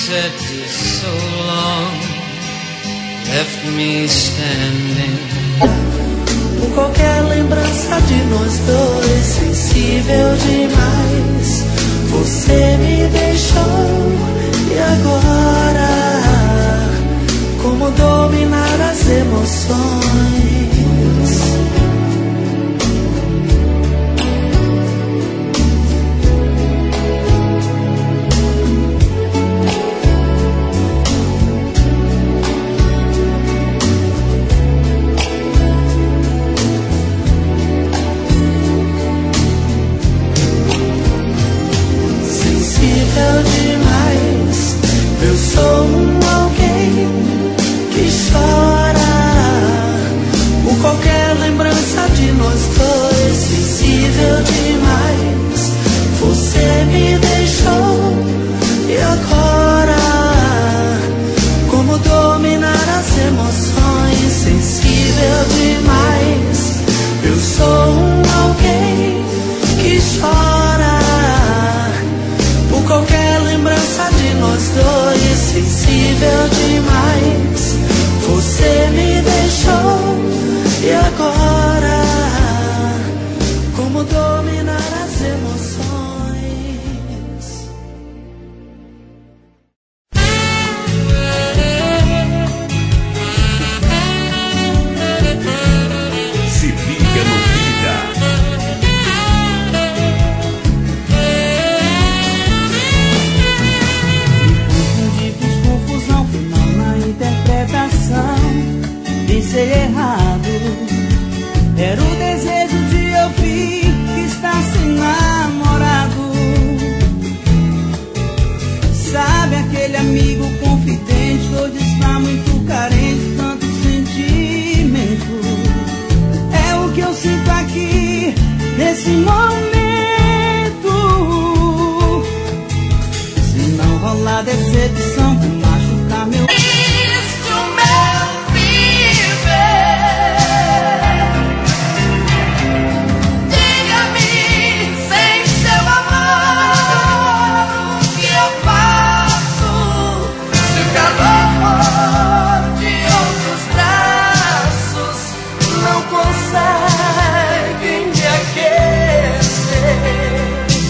said this so long, left me standing. Por qualquer lembrança de nós dois, sensível demais. Você me deixou e agora, como dominar as emoções? Demais, eu sou alguém que chora por qualquer lembrança de nós dois, sensível demais. Você me deixou e agora, como dominar as emoções? Sensível demais, eu sou alguém que chora por qualquer lembrança de nós dois, sensível demais. Você me deixou e agora, como dominar as emoções? Se liga no Vida. Pensei errado, era o desejo de ouvir que está sem namorado. Sabe aquele amigo confidente que hoje está muito carente, tanto sentimento. É o que eu sinto aqui nesse momento.